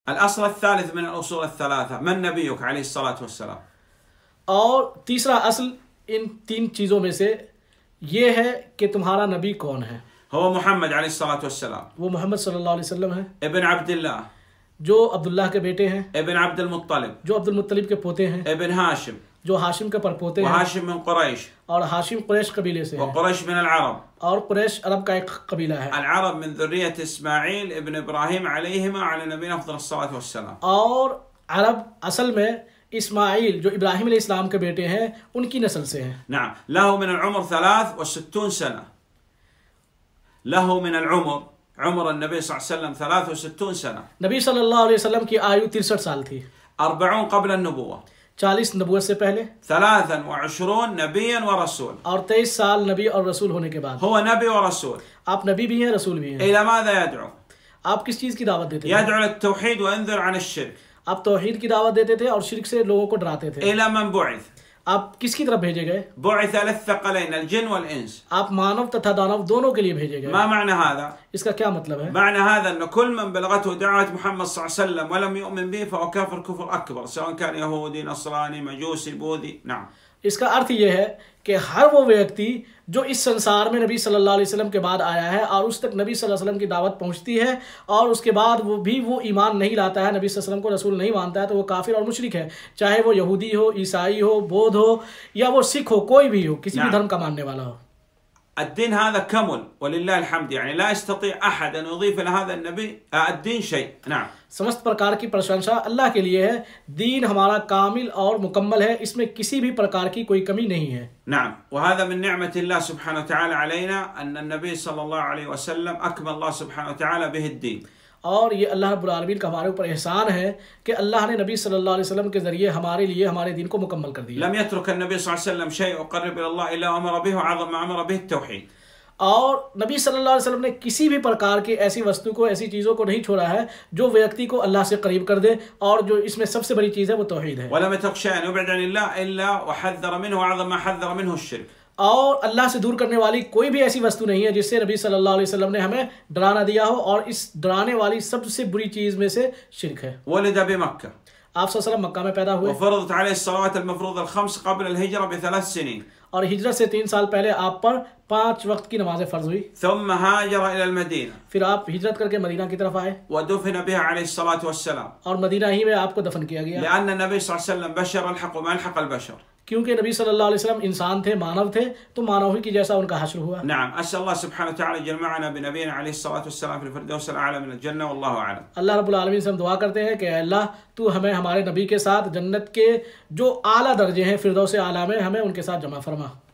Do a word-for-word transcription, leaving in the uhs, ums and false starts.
الأصل الثالث من الأصول الثلاثة، من نبيك عليه الصلاة والسلام؟ اور تیسرا اصل ان تین چیزوں میں سے یہ ہے کہ تمہارا نبی کون ہے. هو محمد عليه الصلاة والسلام. وہ محمد صلی اللہ علیہ وسلم ہے، ابن عبد الله، جو عبداللہ کے بیٹے ہیں، ابن عبد المطلب، جو عبد المطلب کے پوتے ہیں، ابن هاشم، جو ہاشم کے پرپوتے ہیں، وهاشم من قريش، اور ہاشم قریش قبیلے سے ہیں، وقريش من العرب، اور قریش عرب کا ایک قبیلہ ہے. العرب من ذرية إسماعيل ابن إبراهيم عليهما على نبينا أفضل الصلاة والسلام. اور عرب اصل میں اسماعیل جو ابراہیم علیہ السلام کے بیٹے ہیں ان کی نسل سے ہیں. نعم. له من العمر ثلاث وستون سنة. له من العمر، عمر النبي صلى الله عليه وسلم ثلاث وستون سنة. نبی صلی اللہ علیہ وسلم کی آیو ترسٹھ سال تھی، أربعون قبل النبوة، چالیس نبوت سے پہلے، ثلاثا وعشرون نبيا ورسول. اور تیئیس سال نبی اور رسول ہونے کے بعد. هو نبي ورسول. آپ نبی بھی ہیں، رسول بھی ہیں. إلى ماذا يدعو؟ آپ کس چیز کی دعوت دیتے تھے؟ يدعو للتوحيد وينذر عن الشرك. آپ توحید کی دعوت دیتے تھے اور شرک سے لوگوں کو ڈراتے تھے. إلى من بعث؟ آپ کس کی طرف بھیجے گئے؟ بعث للثقلين الجن والإنس. آپ مانو تتھا دانو دونوں کے لیے بھیجے گئے. ما معنى هذا؟ اس کا کیا مطلب ہے؟ معنى هذا أن كل من بلغته دعوة محمد صلى الله عليه وسلم ولم يؤمن به فهو كافر كفر أكبر، سواء كان يهودي نصراني مجوسي بوذي. نعم. اس کا ارتھ یہ ہے کہ ہر وہ ویکتی جو اس سنسار میں نبی صلی اللہ علیہ وسلم کے بعد آیا ہے اور اس تک نبی صلی اللہ علیہ وسلم کی دعوت پہنچتی ہے اور اس کے بعد وہ بھی وہ ایمان نہیں لاتا ہے، نبی صلی اللہ علیہ وسلم کو رسول نہیں مانتا ہے، تو وہ کافر اور مشرک ہے، چاہے وہ یہودی ہو، عیسائی ہو، بودھ ہو، یا وہ سکھ ہو، کوئی بھی ہو، کسی بھی دھرم کا ماننے والا ہو. الدين هذا كمل ولله الحمد، يعني لا يستطيع أحد أن يضيف إلى هذا النبي الدين شيء. نعم. سمست پرکار کی پرشنسا اللہ کے لیے ہے. دین ہمارا کامل اور مکمل ہے، اس میں کسی بھی پرکار کی کوئی کمی نہیں ہے. نعم. وهذا من نعمة الله سبحانه وتعالى علينا أن النبي صلى الله عليه وسلم أكمل الله سبحانه وتعالى به الدين. اور یہ اللہ رب العالمین کا ہمارے اوپر احسان ہے کہ اللہ نے نبی صلی اللہ علیہ وسلم کے ذریعے ہمارے لیے ہمارے دین کو مکمل کر دیا. لم يترك النبي صلى الله عليه وسلم شيء يقرب إلى الله إلا أمر به وعظم ما أمر به التوحيد. اور نبی صلی اللہ علیہ وسلم نے کسی بھی پرکار کی ایسی وستو کو، ایسی چیزوں کو نہیں چھوڑا ہے جو ویکتی کو اللہ سے قریب کر دے، اور جو اس میں سب سے بڑی چیز ہے وہ توحید ہے. ولم يترك شيئا يبعد عن الله إلا وحذر منه وعظم ما حذر منه الشرك. اور اللہ سے دور کرنے والی کوئی بھی ایسی وستو نہیں ہے جس سے نبی صلی اللہ علیہ وسلم نے ہمیں ڈرانا دیا ہو، اور اس ڈرانے والی سب سے بری چیز میں سے شرک ہے. ولد بمكة. آپ صلی اللہ علیہ وسلم مکہ میں پیدا ہوئے، وفرضت عليه الصلوات المفروضة الخمس قبل الهجرة بثلاث سنين. اور ہجرت سے تین سال پہلے آپ پر پانچ وقت کی نمازیں فرض ہوئی. ثم ہاجر الى المدینہ، پھر آپ ہجرت کر کے مدینہ کی طرف آئے، ودفن بها علیہ الصلاة والسلام، اور مدینہ ہی میں آپ کو دفن کیا گیا. لأن النبي صلی اللہ علیہ وسلم بشر الحق ما الحق البشر، کیونکہ نبی صلی اللہ علیہ وسلم انسان تھے، مانو تھے، تو مانو ہی کی جیسا ان کا حشر ہوا. نعم. أسأل الله سبحانه وتعالى يجمعنا بنبينا عليه الصلاة والسلام في الفردوس الأعلى من الجنة والله أعلم. اللہ رب العالمین سے ہم دعا کرتے ہیں کہ اے اللہ تو ہمیں ہمارے نبی کے ساتھ جنت کے جو اعلیٰ درجے ہیں فردوس اعلیٰ میں ہمیں ان کے ساتھ جمع فرما.